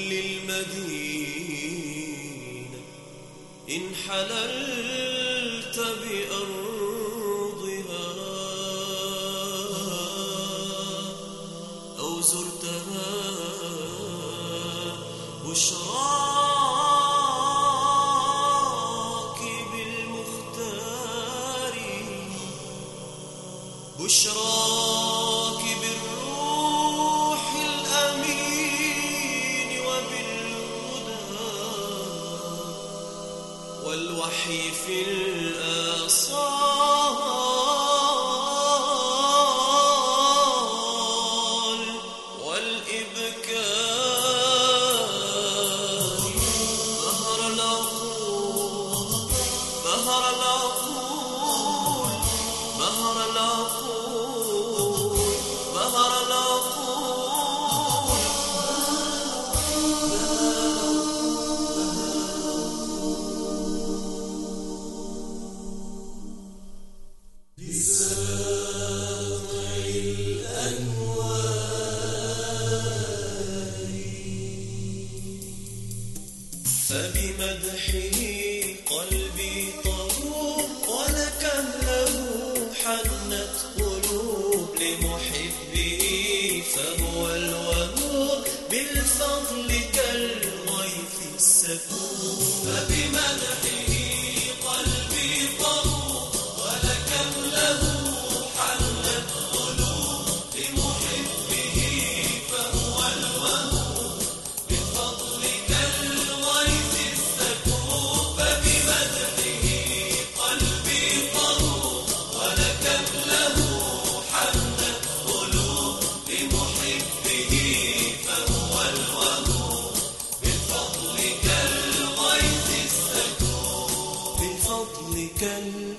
كل المدينة إن حللت بأرضها أو زرتها بشراك بالمختار بشراك بالروح الأمين وبالهدى والوحي في الآصال والإبكار بهر العقول بهر العقول بهر العقول بهر العقول لساطع الأنوار فبمدحه قلبي طهور ولكم له حنت قلوب لمحبه فهو الوهور بالفضل كالغيث السكور فبمدحه قلبي طهور ولكم له حنت قلوب لمحبه فهو الوهور بالفضل كالغيث السكور فبمدحه قلبي طهور ولكم له حنت قلوب لمحبه فهو الوهور بالفضل كالغيث السكور بالفضل